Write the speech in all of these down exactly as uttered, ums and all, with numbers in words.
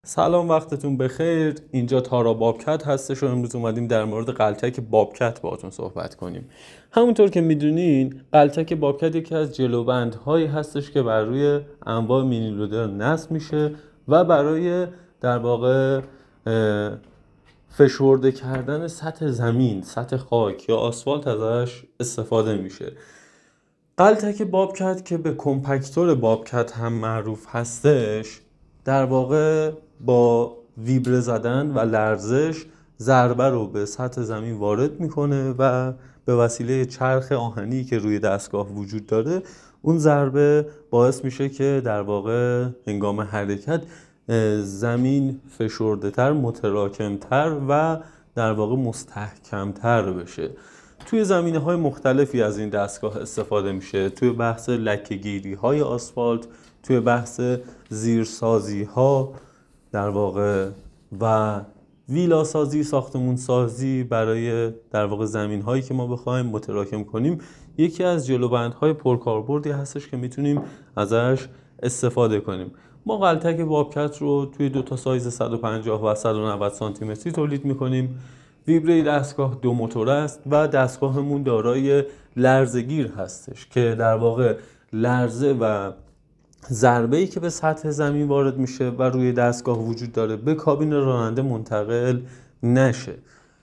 سلام، وقتتون بخیر. اینجا تارا بابکت هستش و امروز اومدیم در مورد قلتک بابکت باهاتون صحبت کنیم. همونطور که میدونین قلتک بابکت یکی از جلوبندهایی هستش که بر روی انواع مینی لودر نصب میشه و برای در واقع فشرده کردن سطح زمین، سطح خاک یا آسفالت ازش استفاده میشه. قلتک بابکت که به کمپکتور بابکت هم معروف هستش، در واقع با ویبره زدن و لرزش ضربه رو به سطح زمین وارد میکنه و به وسیله چرخ آهنی که روی دستگاه وجود داره اون ضربه باعث میشه که در واقع هنگام حرکت زمین فشرده تر، متراکم تر و در واقع مستحکم تر بشه. توی زمینه‌های مختلفی از این دستگاه استفاده میشه، توی بحث لکه‌گیری های آسفالت، توی بحث زیرسازی ها در واقع و ویلا سازی، ساختمون سازی برای در واقع زمین هایی که ما بخوایم متراکم کنیم. یکی از جلوبندهای پرکاربردی هستش که میتونیم ازش استفاده کنیم. ما قلتک بابکت رو توی دو تا سایز صد و پنجاه و صد و نود سانتی متری تولید میکنیم. ویبره دستگاه دو موتور است و دستگاهمون دارای لرزه‌گیر هستش که در واقع لرزه و ضربه‌ای که به سطح زمین وارد میشه و روی دستگاه وجود داره به کابین راننده منتقل نشه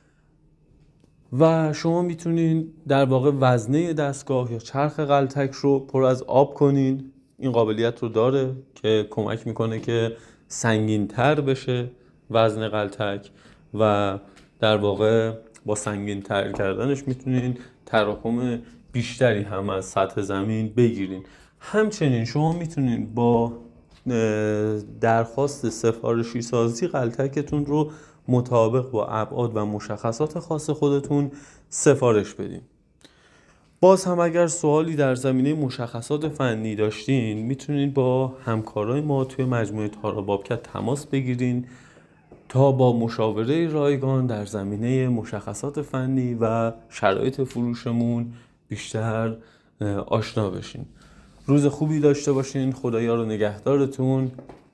و شما میتونین در واقع وزنه دستگاه یا چرخ قلتک رو پر از آب کنین. این قابلیت رو داره که کمک میکنه که سنگین تر بشه وزن قلتک و در واقع با سنگین تر کردنش میتونین تراکم بیشتری هم از سطح زمین بگیرین. همچنین شما میتونین با درخواست سفارشی سازی قلتکتون رو مطابق با ابعاد و مشخصات خاص خودتون سفارش بدین. باز هم اگر سوالی در زمینه مشخصات فنی داشتین میتونین با همکارای ما توی مجموعه تارا بابکت تماس بگیرین تا با مشاوره رایگان در زمینه مشخصات فنی و شرایط فروشمون بیشتر آشنا بشین. روز خوبی داشته باشین. خدایا رو نگهدارتون.